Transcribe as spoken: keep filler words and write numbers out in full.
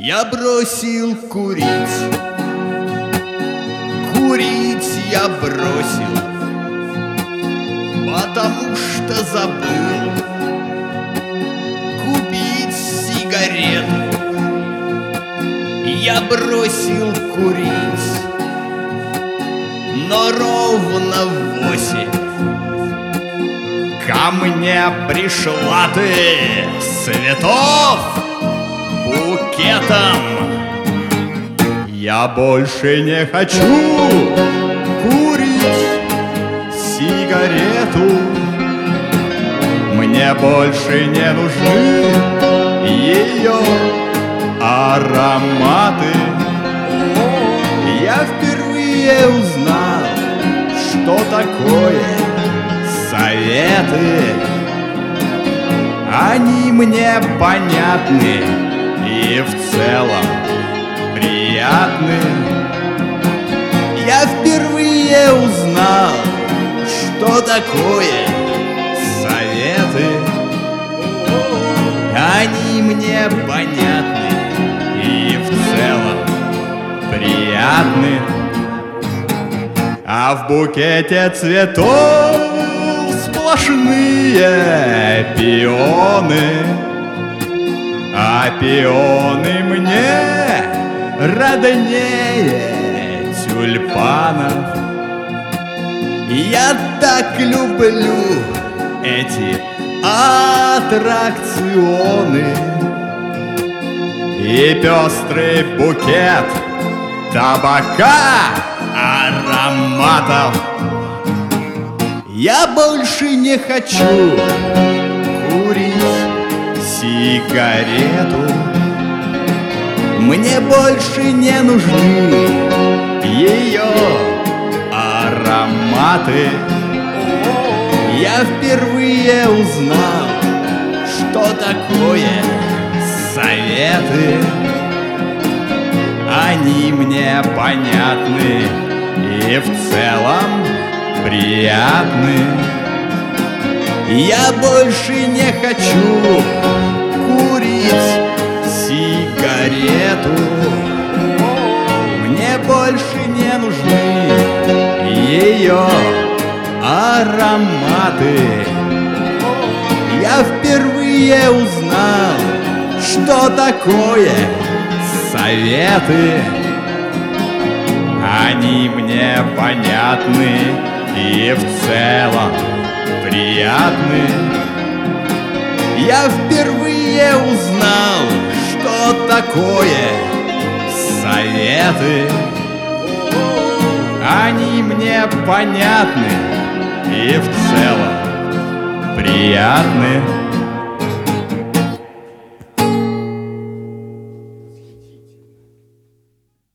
Я бросил курить, курить я бросил, потому что забыл купить сигарету. Я бросил курить, но ровно в восемь ко мне пришла ты цветов букетом. Я больше не хочу курить сигарету. Мне больше не нужны ее ароматы. Я впервые узнал, что такое советы. Они мне понятны и в целом приятны. Я впервые узнал, что такое советы. Они мне понятны и в целом приятны. А в букете цветов сплошные пионы, а пионы мне роднее тюльпанов. Я так люблю эти аттракционы и пестрый букет табака, ароматов. Я больше не хочу курить сигарету. Мне больше не нужны ее ароматы. Я впервые узнал, что такое советы. Они мне понятны и в целом приятны. Я больше не хочу курить сигарету. Мне больше не нужны ее ароматы. Я впервые узнал, что такое советы. Они мне понятны и в целом приятны. Я впервые узнал, что такое советы. Они мне понятны и в целом приятны.